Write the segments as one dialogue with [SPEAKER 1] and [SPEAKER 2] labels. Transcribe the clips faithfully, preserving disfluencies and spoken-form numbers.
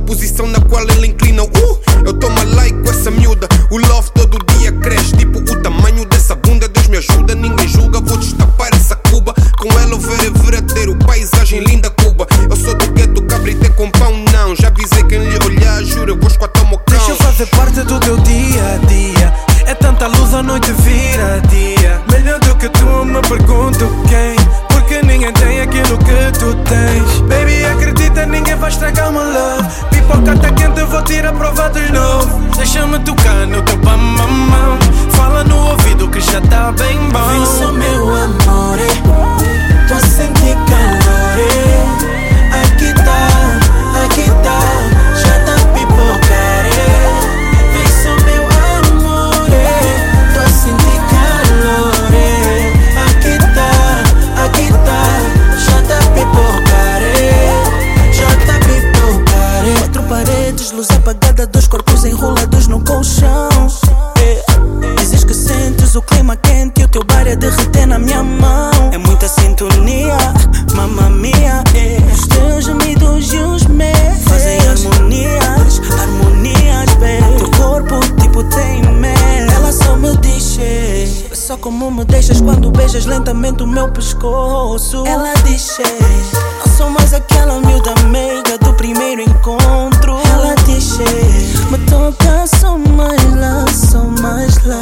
[SPEAKER 1] posição na qual ela inclina. Uh, eu tomo like com essa miúda. O love todo dia cresce, tipo o tamanho dessa bunda. Deus me ajuda, ninguém julga, vou destapar essa cuba. Com ela o ver é verdadeiro, paisagem linda Cuba. Eu sou do gueto, cabrita com pão não. Já avisei quem lhe olhar, juro, eu vou esquatar o meu cão.
[SPEAKER 2] Deixa eu fazer parte do teu dia a dia. É tanta luz, a noite vira dia. Melhor do que tu, me pergunto quem. Porque ninguém tem aquilo que tu tens. Baby, acredita, ninguém vai estragar o meu love. Pipoca tá quente, eu vou tirar prova de novo. Deixa-me tocar no teu pam-pam-pam. Fala no ouvido que já tá bem bom.
[SPEAKER 3] Vem só meu amor, tô a sentir calor. Aqui tá, aqui tá, já tá pipocar. Vem só meu amor, tô a sentir calor. Aqui tá, aqui tá, já tá pipocar. Já tá pipocar. Quatro paredes, luz apagada, dois corpos enrolados no colchão. Dizes que sentes o clima quente e o teu bar é derreter na minha mão. É muita sintonia, mamma mia, eh. Os teus gemidos e os meus fazem harmonias, harmonias, baby. Teu corpo tipo tem mel. Ela só me diz, eh, só como me deixas quando beijas lentamente o meu pescoço. Ela diz, eh, não sou mais aquela miúda meiga do primeiro encontro. Ela diz, eh, me toca, sou mais lá, sou mais lá.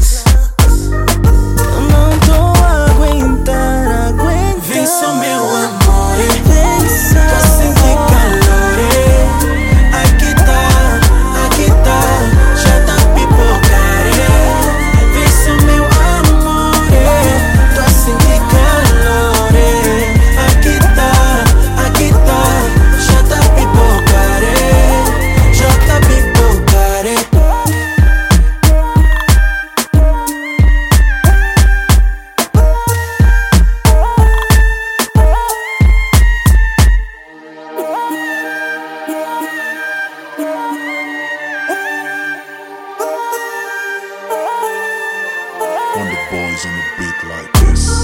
[SPEAKER 3] Eu não tô a aguentar, aguentar. Vem só meu amor, vem só. Tô a sentir calor. Aqui tá, aqui tá, já tá pipocar. Vem só meu amor, tô a sentir calor. Aqui tá, aqui tá, já tá pipocar. Já tá pipocar.
[SPEAKER 4] When the boys on the beat like this.